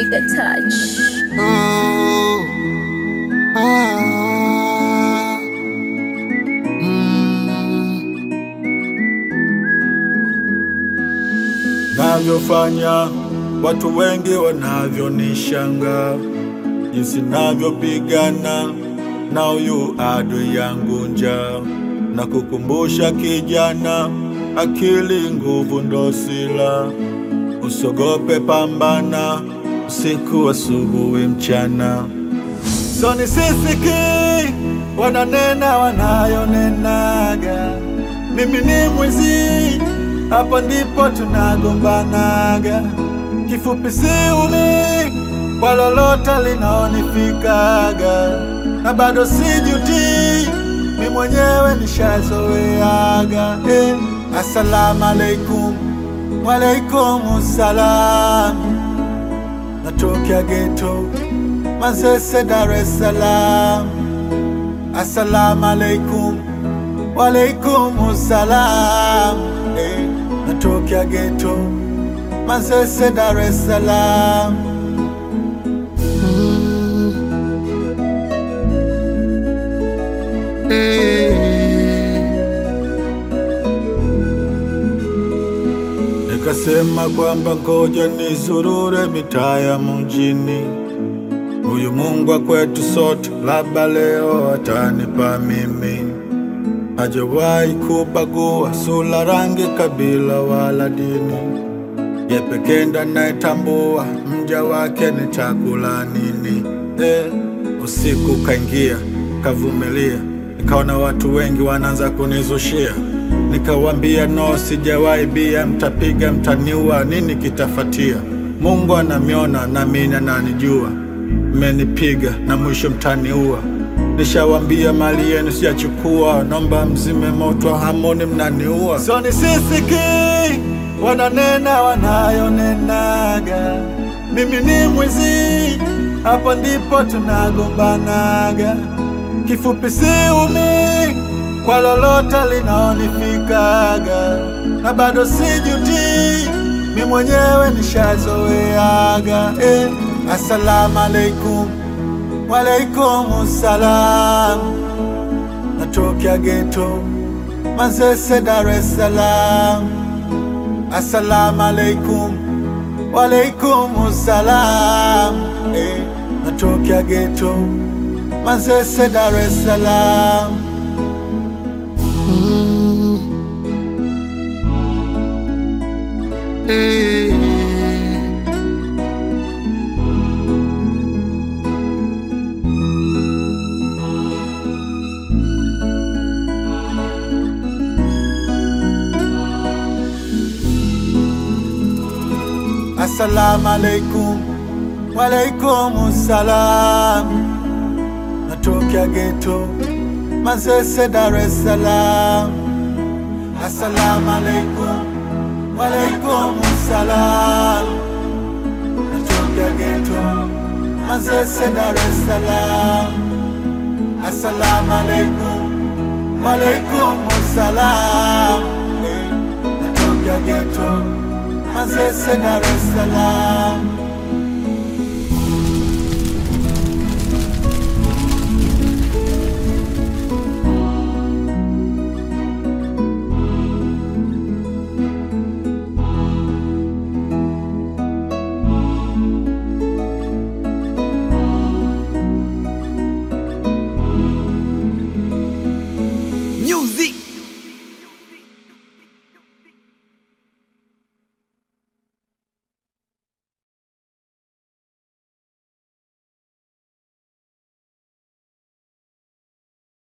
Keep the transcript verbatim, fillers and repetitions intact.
Trigger touch. Oh, ah, mm. Navyofanya watu wengi wanavyonishanga, jinsi navyopigana na huyu adui yangu njaa, na kukumbusha kijana, akili nguvu ndo sila. Usogope, pambana, usiku asubuhi mchana. So nisisiki wananena wanayonenaga, mimi ni mwizi, hapo ndipo tunagombanaga. Kifupi siumi kwa lolote linaonifikaga, na bado sijuti, mi mwenyewe nishazoeaga. eh. Assalamu alaikum, walaikum salam. Natokea ghetto Manzese, Dar es Salaam. Assalamu alaikum, walaikum salam. eh. Natokea ghetto Manzese, Dar es Salaam. mm. eh. Nikasema kwamba ngoja nizurure mitaa ya mjini, huyu Mungu wa kwetu sote labda leo atanipa mimi. Hajawahi kubagua sura, rangi, kabila wala dini, ye pekee ndo anayetambua mja wake ni chakula nini. eh, Usiku kaingia, kavumilia, nikaona watu wengi wanaanza kunizushia. Nikawambia no, sijawahi bia, mtapiga mtaniua, nini kitafatia? Mungu anamiona na mimi ananijua, mmenipiga na mwisho mtaniua. Nishawambia mali yenu sijachukua, nomba mzime moto, hamoni mnaniua. So nisisiki wananena wanayonenaga, mimi ni mwizi, hapo ndipo tunagombanaga. Kifupi siumi kwa lolote linaonifikaga, na bado sijuti, mi mwenyewe nishazoeaga. eh. Assalamu alaikum, walaikum salam. Natokea ghetto Manzese, Dar es Salaam. Assalamu alaikum, walaikum salam. eh. Natokea ghetto Manzese, Dar es Salaam. mm. eh. Assalamu alaikum, walaikum salam. Natokea ghetto Manzese, Dar es Salaam. Assalamu alaikum, walaikum salam. Natokea ghetto Manzese, Dar es Salaam. Assalamu alaikum, walaikum salam. eh. Natokea ghetto Manzese, Dar es Salaam.